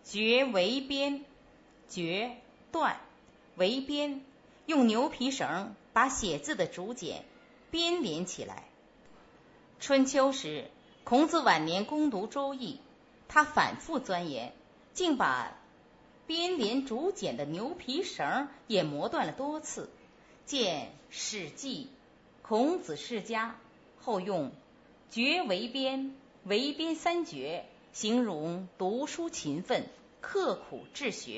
决围边，决断，围边，用牛皮绳把写字的竹简编连起来。春秋时，孔子晚年攻读《周易》，他反复钻研，竟把编连竹简的牛皮绳也磨断了多次。见《史记·孔子世家》，后用决围边、围边三绝形容读书勤奋、刻苦治学。